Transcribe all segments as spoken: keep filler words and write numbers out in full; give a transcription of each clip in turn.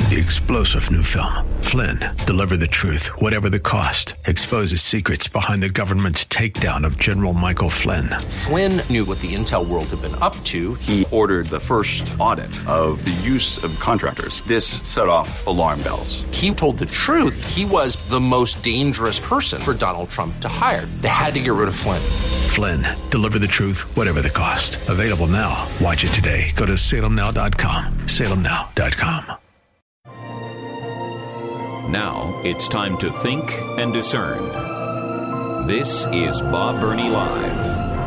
The explosive new film, Flynn, deliver the truth, whatever the cost, exposes secrets behind the government's takedown of General Michael Flynn. Flynn knew what the intel world had been up to. He ordered the first audit of the use of contractors. This set off alarm bells. He told the truth. He was the most dangerous person for Donald Trump to hire. They had to get rid of Flynn. Flynn, deliver the truth, whatever the cost. Available now. Watch it today. Go to salem now dot com. salem now dot com. Now it's time to think and discern. This is Bob Burney Live.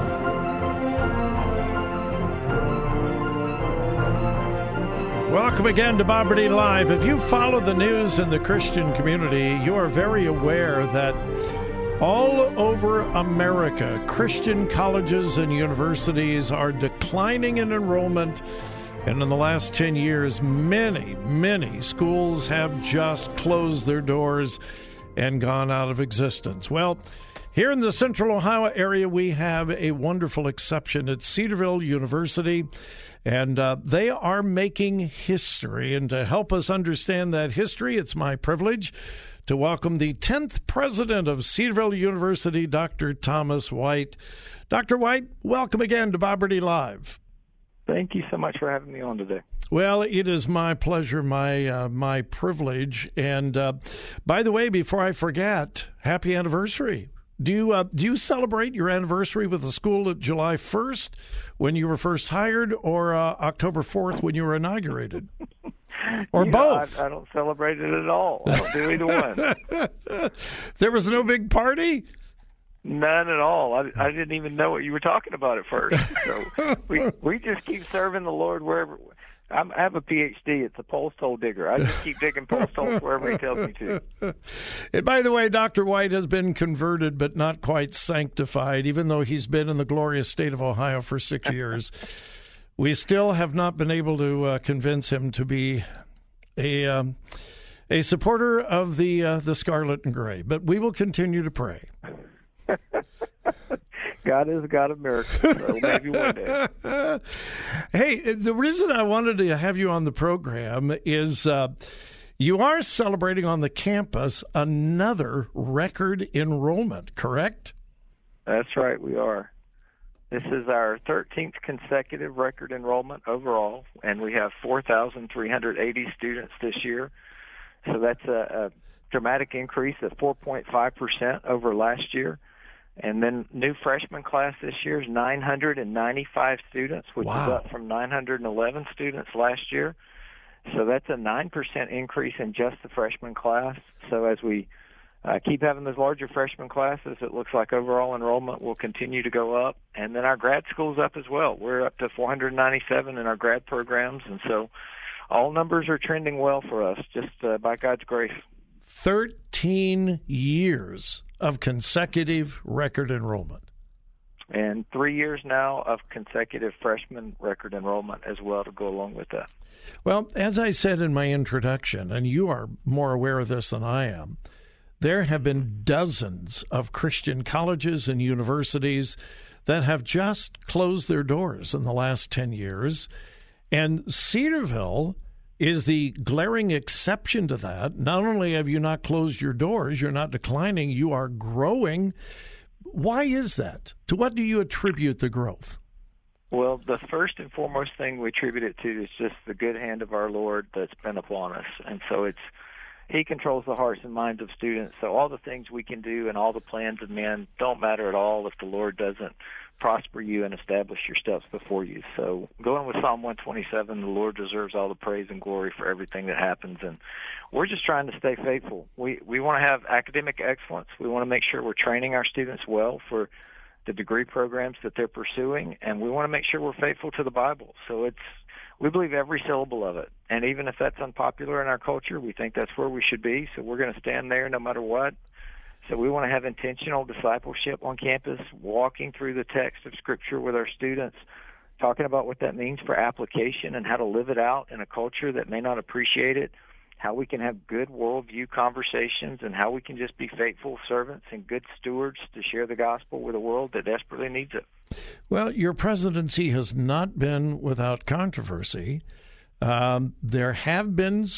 Welcome again to Bob Burney Live. If you follow the news in the Christian community, you are very aware that all over America, Christian colleges and universities are declining in enrollment. And in the last ten years, many, many schools have just closed their doors and gone out of existence. Well, here in the Central Ohio area, we have a wonderful exception. It's Cedarville University, and uh, they are making history. And to help us understand that history, it's my privilege to welcome the tenth president of Cedarville University, Doctor Thomas White. Doctor White, welcome again to Bob Burney Live. Thank you so much for having me on today. Well, it is my pleasure, my uh, my privilege. And uh, by the way, before I forget, happy anniversary. Do you uh, do you celebrate your anniversary with the school at July first when you were first hired, or uh, October fourth when you were inaugurated? Or you both? Know, I, I don't celebrate it at all. I don't do either one. There was no big party? None at all. I, I didn't even know what you were talking about at first. So we we just keep serving the Lord wherever. I'm, I have a P H D. It's a post hole digger. I just keep digging post holes wherever he tells me to. And by the way, Doctor White has been converted but not quite sanctified, even though he's been in the glorious state of Ohio for six years. We still have not been able to uh, convince him to be a um, a supporter of the uh, the scarlet and gray. But we will continue to pray. God is a God of miracles, so maybe one day. Hey, the reason I wanted to have you on the program is uh, you are celebrating on the campus another record enrollment, correct? That's right, we are. This is our thirteenth consecutive record enrollment overall, and we have four thousand three hundred eighty students this year. So that's a, a dramatic increase of four point five percent over last year. And then new freshman class this year is nine hundred ninety-five students, which wow. is up from nine hundred eleven students last year. So that's a nine percent increase in just the freshman class. So as we uh, keep having those larger freshman classes, it looks like overall enrollment will continue to go up. And then our grad school's up as well. We're up to four hundred ninety-seven in our grad programs. And so all numbers are trending well for us, just uh, by God's grace. thirteen years of consecutive record enrollment. And three years now of consecutive freshman record enrollment as well to go along with that. Well, as I said in my introduction, and you are more aware of this than I am, there have been dozens of Christian colleges and universities that have just closed their doors in the last ten years. And Cedarville is the glaring exception to that. Not only have you not closed your doors, you're not declining, you are growing. Why is that? To what do you attribute the growth? Well, the first and foremost thing we attribute it to is just the good hand of our Lord that's been upon us. And so it's He controls the hearts and minds of students. So all the things we can do and all the plans of men don't matter at all if the Lord doesn't prosper you and establish your steps before you. So going with Psalm one twenty-seven, the Lord deserves all the praise and glory for everything that happens. And we're just trying to stay faithful. We we want to have academic excellence. We want to make sure we're training our students well for the degree programs that they're pursuing. And we want to make sure we're faithful to the Bible. So it's we believe every syllable of it. And even if that's unpopular in our culture, we think that's where we should be. So we're going to stand there no matter what. So we want to have intentional discipleship on campus, walking through the text of Scripture with our students, talking about what that means for application and how to live it out in a culture that may not appreciate it, how we can have good worldview conversations, and how we can just be faithful servants and good stewards to share the gospel with a world that desperately needs it. Well, your presidency has not been without controversy. Um, there have been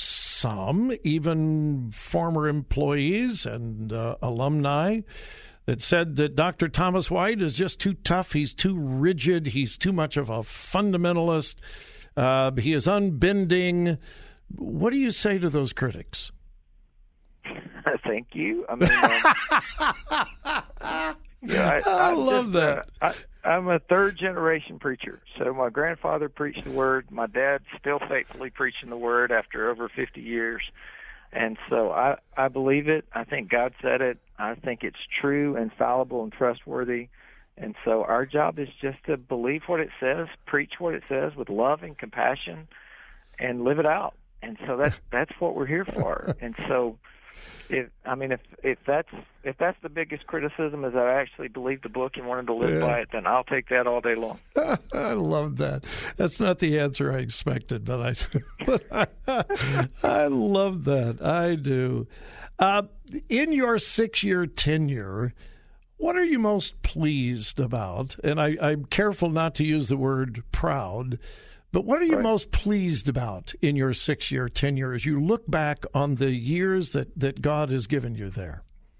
some, even former employees and uh, alumni, that said that Doctor Thomas White is just too tough. He's too rigid. He's too much of a fundamentalist. Uh, he is unbending. What do you say to those critics? Thank you. I mean, um, yeah, I, I I'm love just, that. Uh, I, I'm a third generation preacher. So my grandfather preached the word. My dad still faithfully preaching the word after over fifty years. And so I, I believe it. I think God said it. I think it's true, infallible, and trustworthy. And so our job is just to believe what it says, preach what it says with love and compassion, and live it out. And so that's that's what we're here for. And so, if I mean, if if that's if that's the biggest criticism is that I actually believe the book and wanted to live yeah. by it, then I'll take that all day long. I love that. That's not the answer I expected, but I but I, I love that. I do. Uh, in your six-year tenure, what are you most pleased about? And I, I'm careful not to use the word proud. But what are you right. most pleased about in your six-year tenure as you look back on the years that, that God has given you there?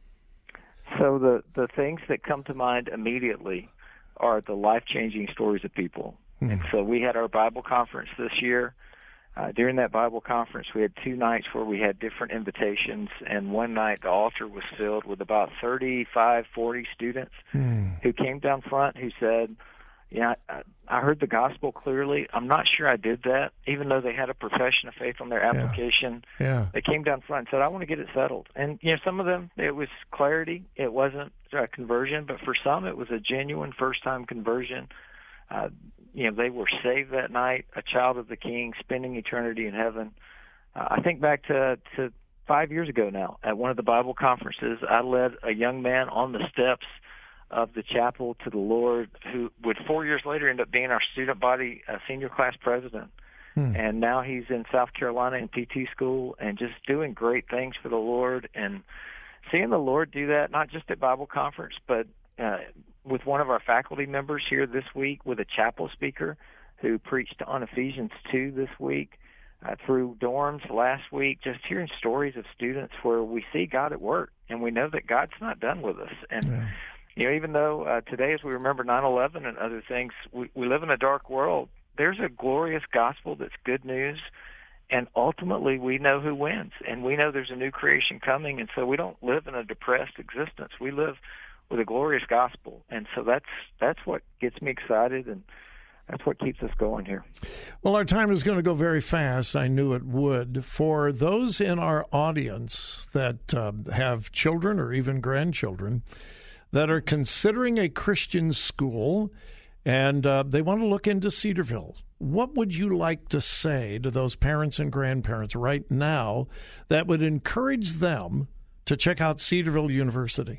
So the, the things that come to mind immediately are the life-changing stories of people. Hmm. And so we had our Bible conference this year. Uh, during that Bible conference, we had two nights where we had different invitations, and one night the altar was filled with about thirty-five, forty students hmm. who came down front who said, Yeah, I, I heard the gospel clearly. I'm not sure I did that, even though they had a profession of faith on their application. Yeah. Yeah. They came down front and said, I want to get it settled. And, you know, some of them, it was clarity. It wasn't a conversion. But for some, it was a genuine first-time conversion. Uh, you know, they were saved that night, a child of the King, spending eternity in heaven. Uh, I think back to, to five years ago now, at one of the Bible conferences, I led a young man on the steps of the chapel to the Lord, who would four years later end up being our student body uh, senior class president. Hmm. And now he's in South Carolina in P T school and just doing great things for the Lord. And seeing the Lord do that, not just at Bible conference, but uh, with one of our faculty members here this week, with a chapel speaker who preached on Ephesians two this week, uh, through dorms last week, just hearing stories of students where we see God at work, and we know that God's not done with us. And yeah. You know, even though uh, today, as we remember nine eleven and other things, we, we live in a dark world, there's a glorious gospel that's good news, and ultimately we know who wins, and we know there's a new creation coming, and so we don't live in a depressed existence. We live with a glorious gospel, and so that's that's what gets me excited, and that's what keeps us going here. Well, our time is going to go very fast. I knew it would. For those in our audience that uh, have children or even grandchildren that are considering a Christian school, and uh, they want to look into Cedarville, what would you like to say to those parents and grandparents right now that would encourage them to check out Cedarville University?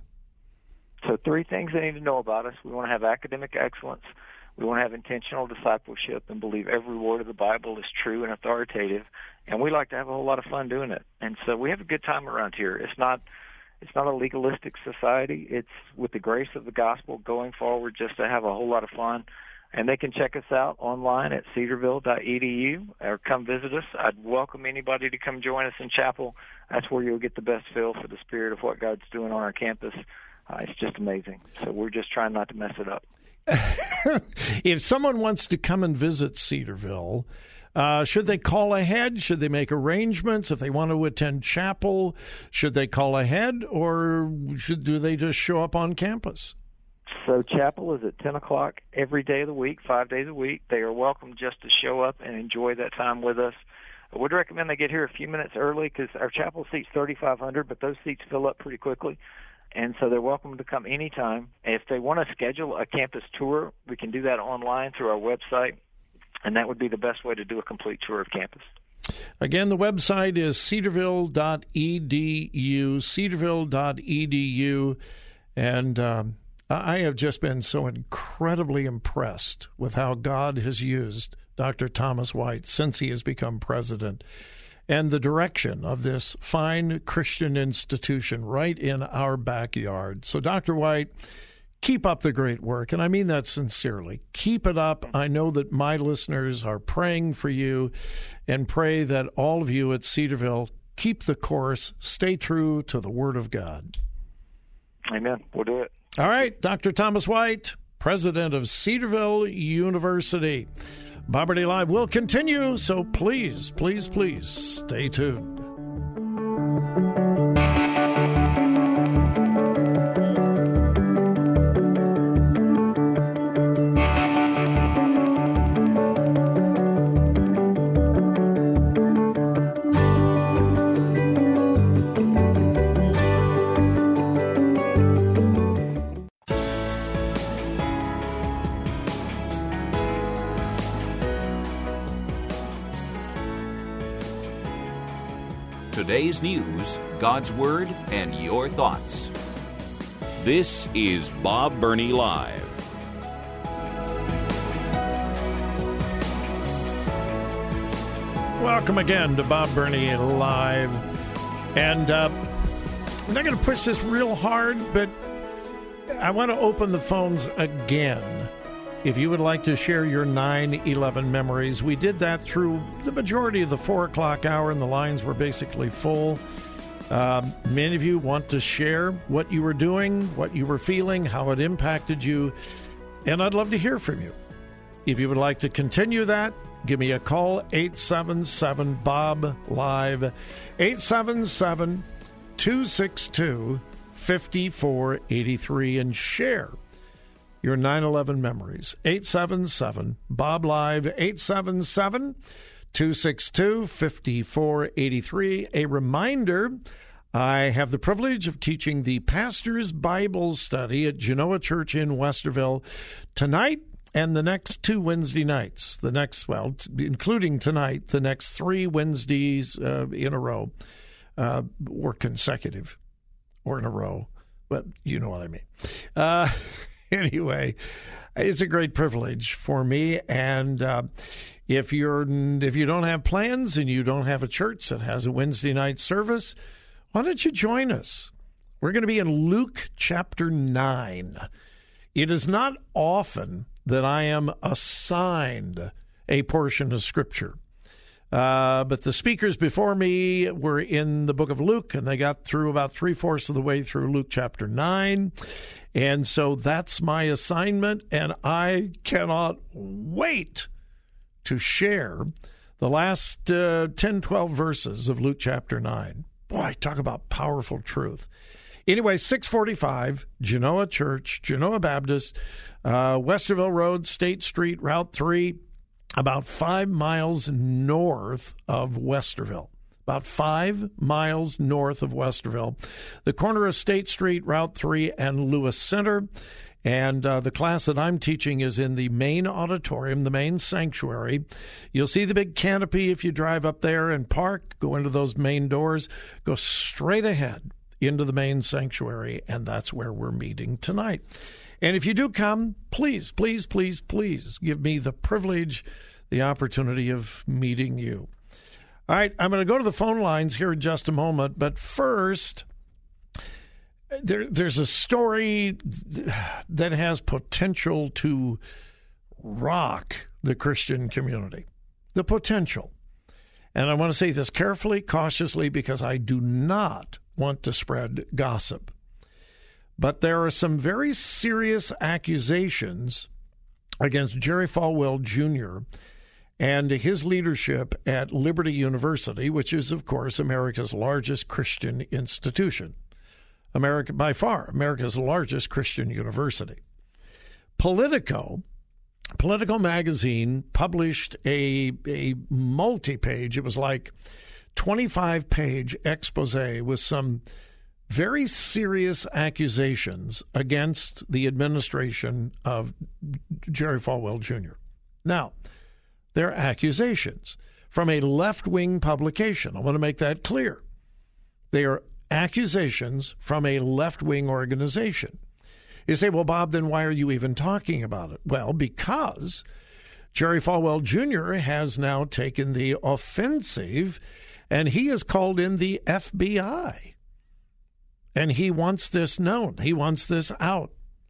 So three things they need to know about us. We want to have academic excellence. We want to have intentional discipleship and believe every word of the Bible is true and authoritative. And we like to have a whole lot of fun doing it. And so we have a good time around here. It's not It's not a legalistic society. It's with the grace of the gospel going forward just to have a whole lot of fun. And they can check us out online at cedarville dot e d u or come visit us. I'd welcome anybody to come join us in chapel. That's where you'll get the best feel for the spirit of what God's doing on our campus. Uh, it's just amazing. So we're just trying not to mess it up. If someone wants to come and visit Cedarville, Uh, should they call ahead? Should they make arrangements? If they want to attend chapel, should they call ahead, or should do they just show up on campus? So chapel is at ten o'clock every day of the week, five days a week. They are welcome just to show up and enjoy that time with us. I would recommend they get here a few minutes early because our chapel seats thirty-five hundred, but those seats fill up pretty quickly. And so they're welcome to come anytime. If they want to schedule a campus tour, we can do that online through our website. And that would be the best way to do a complete tour of campus. Again, the website is cedarville dot e d u, cedarville dot e d u. And um, I have just been so incredibly impressed with how God has used Doctor Thomas White since he has become president, and the direction of this fine Christian institution right in our backyard. So, Doctor White, keep up the great work, and I mean that sincerely. Keep it up. I know that my listeners are praying for you, and pray that all of you at Cedarville keep the course, stay true to the Word of God. Amen. We'll do it. All right, Doctor Thomas White, president of Cedarville University. Bob Burney Live will continue, so please, please, please stay tuned. Today's news, God's Word, and your thoughts. This is Bob Burney Live. Welcome again to Bob Burney Live. And uh, I'm not going to push this real hard, but I want to open the phones again. If you would like to share your nine eleven memories, we did that through the majority of the four o'clock hour, and the lines were basically full. Uh, many of you want to share what you were doing, what you were feeling, how it impacted you, and I'd love to hear from you. If you would like to continue that, give me a call, eight seven seven, B O B, live, eight seven seven, two six two, five four eight three, and share your nine eleven memories. eight seven seven, B O B, live, eight seven seven, two six two, five four eight three. A reminder, I have the privilege of teaching the Pastor's Bible Study at Genoa Church in Westerville tonight and the next two Wednesday nights. The next, well, t- including tonight, the next three Wednesdays uh, in a row, uh, or consecutive, or in a row. But you know what I mean. Uh, anyway, it's a great privilege for me. And uh, if you're if you don't have plans and you don't have a church that has a Wednesday night service, why don't you join us? We're going to be in Luke chapter nine. It is not often that I am assigned a portion of Scripture. Uh, but the speakers before me were in the book of Luke, and they got through about three-fourths of the way through Luke chapter nine. And so that's my assignment, and I cannot wait to share the last uh, ten, twelve verses of Luke chapter nine. Boy, talk about powerful truth. Anyway, six forty-five, Genoa Church, Genoa Baptist, uh, Westerville Road, State Street, Route three, about five miles north of Westerville. About five miles north of Westerville. The corner of State Street, Route three, and Lewis Center. And uh, the class that I'm teaching is in the main auditorium, the main sanctuary. You'll see the big canopy if you drive up there and park, go into those main doors, go straight ahead into the main sanctuary, and that's where we're meeting tonight. And if you do come, please, please, please, please give me the privilege, the opportunity of meeting you. All right, I'm going to go to the phone lines here in just a moment, but first, there, there's a story that has potential to rock the Christian community. The potential. And I want to say this carefully, cautiously, because I do not want to spread gossip. But there are some very serious accusations against Jerry Falwell Junior and his leadership at Liberty University, which is, of course, America's largest Christian institution. America, by far, America's largest Christian university. Politico, Politico magazine published a, a multi-page, it was like twenty-five page expose with some very serious accusations against the administration of Jerry Falwell Junior Now, they're accusations from a left-wing publication. I want to make that clear. They are accusations from a left-wing organization. You say, well, Bob, then why are you even talking about it? Well, because Jerry Falwell Junior has now taken the offensive, and he has called in the F B I. And he wants this known. He wants this out.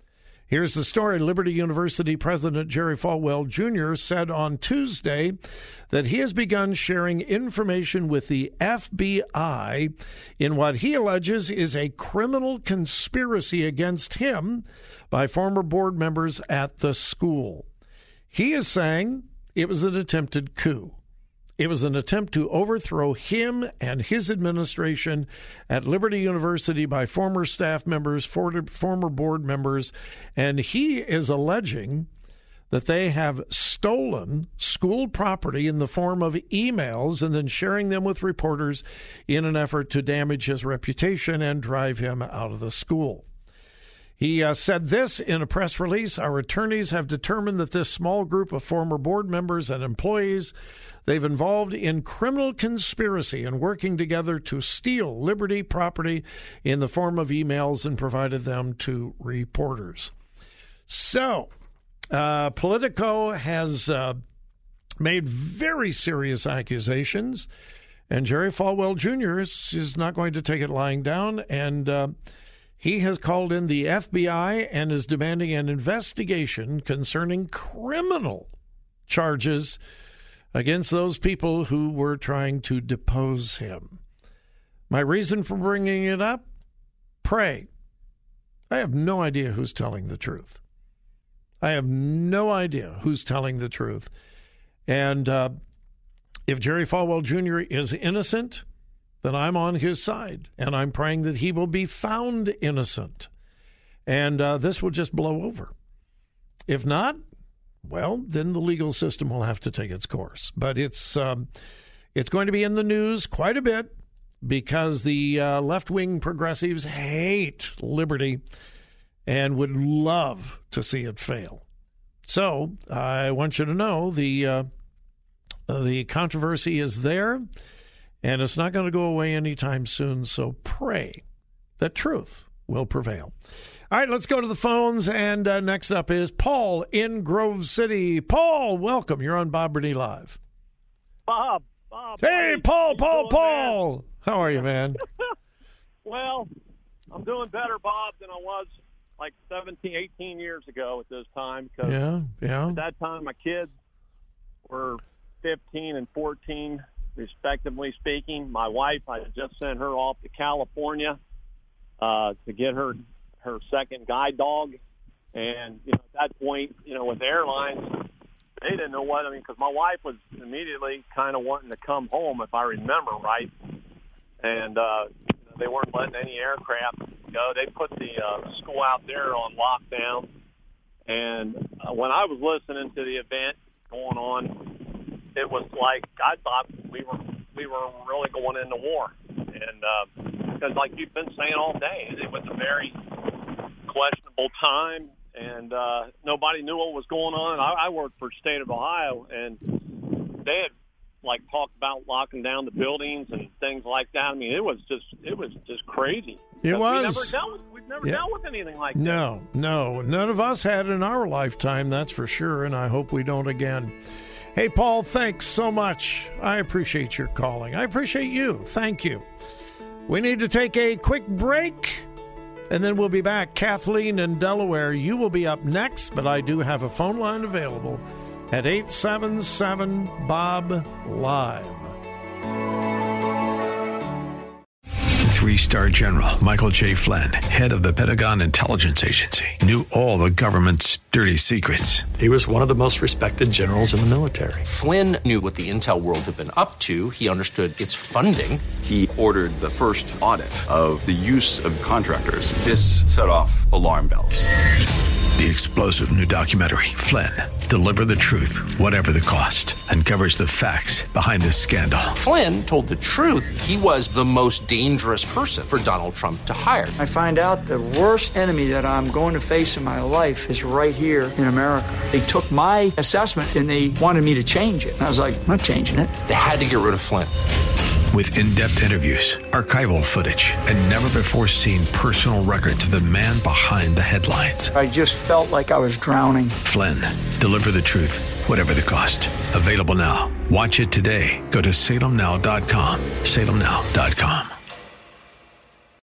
Here's the story. Liberty University President Jerry Falwell Junior said on Tuesday that he has begun sharing information with the F B I in what he alleges is a criminal conspiracy against him by former board members at the school. He is saying it was an attempted coup. It was an attempt to overthrow him and his administration at Liberty University by former staff members, former board members, and he is alleging that they have stolen school property in the form of emails and then sharing them with reporters in an effort to damage his reputation and drive him out of the school. He uh, said this in a press release. Our attorneys have determined that this small group of former board members and employees, they've involved in criminal conspiracy and working together to steal Liberty property in the form of emails and provided them to reporters. So, uh, Politico has uh, made very serious accusations, and Jerry Falwell Junior is, is not going to take it lying down, and uh, he has called in the F B I and is demanding an investigation concerning criminal charges against those people who were trying to depose him. My reason for bringing it up? Pray. I have no idea who's telling the truth. I have no idea who's telling the truth. And uh, if Jerry Falwell Junior is innocent, then I'm on his side, and I'm praying that he will be found innocent. And uh, this will just blow over. If not, well, then the legal system will have to take its course. But it's um, it's going to be in the news quite a bit because the uh, left-wing progressives hate liberty and would love to see it fail. So I want you to know the uh, the controversy is there, and it's not going to go away anytime soon. So pray that truth will prevail. All right, let's go to the phones, and uh, next up is Paul in Grove City. Paul, welcome. You're on Bob Burney Live. Bob, Bob. Hey, buddy. Paul, Paul, doing, Paul. man? How are you, man? Well, I'm doing better, Bob, than I was like seventeen, eighteen years ago at this time. Because yeah, yeah. at that time, my kids were fifteen and fourteen, respectively speaking. My wife, I just sent her off to California uh, to get her her second guide dog. And, you know, at that point, you know, with airlines, they didn't know what, I mean, because my wife was immediately kind of wanting to come home, if I remember right. And uh, they weren't letting any aircraft go. They put the uh, school out there on lockdown. And uh, when I was listening to the event going on, it was like I thought we were we were really going into war. And uh, because, like you've been saying all day, it was a very questionable time, and uh, nobody knew what was going on. I, I worked for the state of Ohio, and they had like talked about locking down the buildings and things like that. I mean, it was just it was just crazy. It was. We never dealt with, we've never yeah. dealt with anything like no, that. No, no. None of us had in our lifetime, that's for sure, and I hope we don't again. Hey, Paul, thanks so much. I appreciate your calling. I appreciate you. Thank you. We need to take a quick break, and then we'll be back. Kathleen in Delaware, you will be up next, but I do have a phone line available at eight seven seven, B O B, live. Three-star General Michael J. Flynn, head of the Pentagon Intelligence Agency, knew all the government's dirty secrets. He was one of the most respected generals in the military. Flynn knew what the intel world had been up to. He understood its funding. He ordered the first audit of the use of contractors. This set off alarm bells. The explosive new documentary, Flynn, Deliver the Truth, Whatever the Cost, uncovers the facts behind this scandal. Flynn told the truth. He was the most dangerous person for Donald Trump to hire. I find out the worst enemy that I'm going to face in my life is right here in America. They took my assessment and they wanted me to change it. And I was like, I'm not changing it. They had to get rid of Flynn. With in-depth interviews, archival footage, and never-before-seen personal records of the man behind the headlines. I just felt like I was drowning. Flynn, Deliver the Truth, Whatever the Cost. Available now. Watch it today. Go to salem now dot com. salem now dot com.